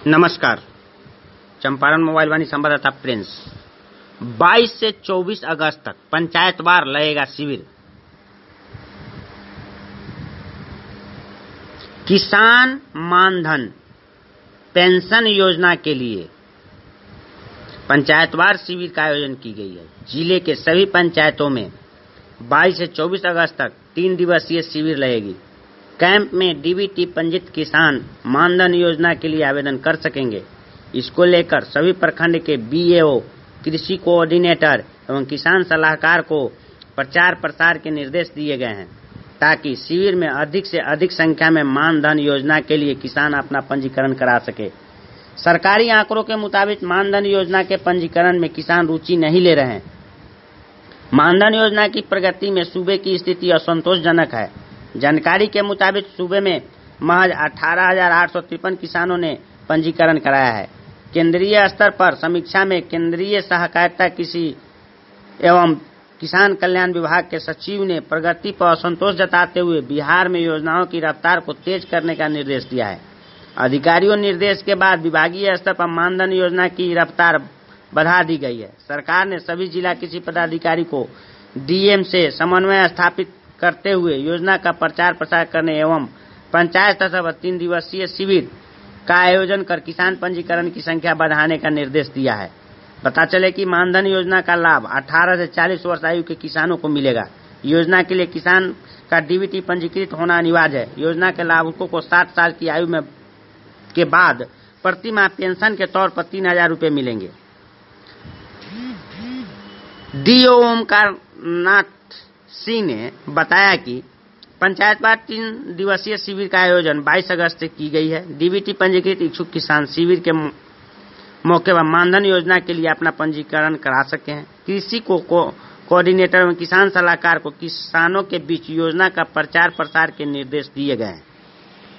नमस्कार। चंपारण मोबाइल वाणी संवाददाता प्रिंस। 22 से 24 अगस्त तक पंचायतवार लगेगा शिविर। किसान मानधन पेंशन योजना के लिए पंचायतवार शिविर का आयोजन की गई है। जिले के सभी पंचायतों में 22 से 24 अगस्त तक 3 दिवसीय शिविर लगेगी। कैंप में डीबीटी पंजीकृत किसान मानधन योजना के लिए आवेदन कर सकेंगे। इसको लेकर सभी प्रखंड के बीएओ, कृषि कोऑर्डिनेटर एवं किसान सलाहकार को प्रचार प्रसार के निर्देश दिए गए हैं, ताकि शिविर में अधिक से अधिक संख्या में मानधन योजना के लिए किसान अपना पंजीकरण करा सके। सरकारी आंकड़ों के मुताबिक मानधन योजना के पंजीकरण में किसान रुचि नहीं ले रहे हैं। मानधन योजना की प्रगति में सूबे की स्थिति असंतोषजनक है। जानकारी के मुताबिक सूबे में महज 18,853 किसानों ने पंजीकरण कराया है। केंद्रीय स्तर पर समीक्षा में केंद्रीय सहकारिता कृषि एवं किसान कल्याण विभाग के सचिव ने प्रगति पर असंतोष जताते हुए बिहार में योजनाओं की रफ्तार को तेज करने का निर्देश दिया है। अधिकारियों निर्देश के बाद विभागीय स्तर पर मानधन योजना की रफ्तार बढ़ा दी गई है। सरकार ने सभी जिला कृषि पदाधिकारी को डीएम से समन्वय स्थापित करते हुए योजना का प्रचार प्रसार करने एवं पंचायत स्तर पर 3 दिवसीय शिविर का आयोजन कर किसान पंजीकरण की संख्या बढ़ाने का निर्देश दिया है। पता चले कि मानधन योजना का लाभ 18 से 40 वर्ष आयु के किसानों को मिलेगा। योजना के लिए किसान का डीबीटी पंजीकृत होना अनिवार्य है। योजना के लाभुकों को 60 साल की आयु में के बाद प्रति माह पेंशन के तौर पर 3,000 रुपए मिलेंगे। डीओ ओमकार नाथ सिंह ने बताया कि पंचायतवार 3 दिवसीय शिविर का आयोजन 22 अगस्त से की गई है। डीबीटी पंजीकृत इच्छुक किसान शिविर के मौके पर मानधन योजना के लिए अपना पंजीकरण करा सके हैं। कृषि कोऑर्डिनेटर एवं किसान सलाहकार को किसानों के बीच योजना का प्रचार प्रसार के निर्देश दिए गए हैं।